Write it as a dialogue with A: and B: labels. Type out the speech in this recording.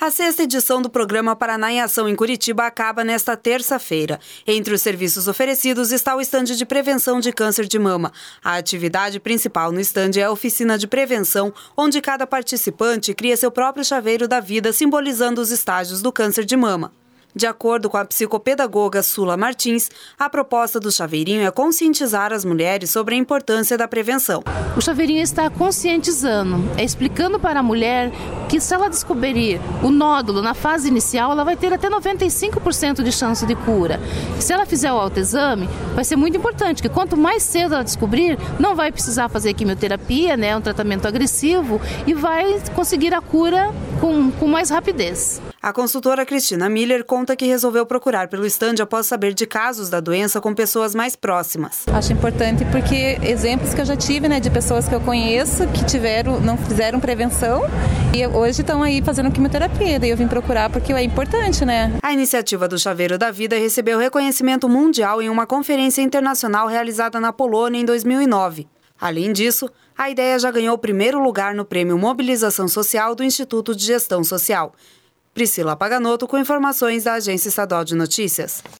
A: A sexta edição do programa Paraná em Ação em Curitiba acaba nesta terça-feira. Entre os serviços oferecidos está o estande de prevenção de câncer de mama. A atividade principal no estande é a oficina de prevenção, onde cada participante cria seu próprio chaveiro da vida, simbolizando os estágios do câncer de mama. De acordo com a psicopedagoga Sula Martins, a proposta do chaveirinho é conscientizar as mulheres sobre a importância da prevenção.
B: O chaveirinho está conscientizando, explicando para a mulher que se ela descobrir o nódulo na fase inicial, ela vai ter até 95% de chance de cura. Se ela fizer o autoexame, vai ser muito importante, que quanto mais cedo ela descobrir, não vai precisar fazer quimioterapia, um tratamento agressivo, e vai conseguir a cura com mais rapidez.
A: A consultora Cristina Miller conta que resolveu procurar pelo estande após saber de casos da doença com pessoas mais próximas.
C: Acho importante porque exemplos que eu já tive, de pessoas que eu conheço que não fizeram prevenção e hoje estão aí fazendo quimioterapia. Daí eu vim procurar porque é importante,
A: A iniciativa do Chaveiro da Vida recebeu reconhecimento mundial em uma conferência internacional realizada na Polônia em 2009. Além disso, a ideia já ganhou o primeiro lugar no Prêmio Mobilização Social do Instituto de Gestão Social. Priscila Paganoto com informações da Agência Estadual de Notícias.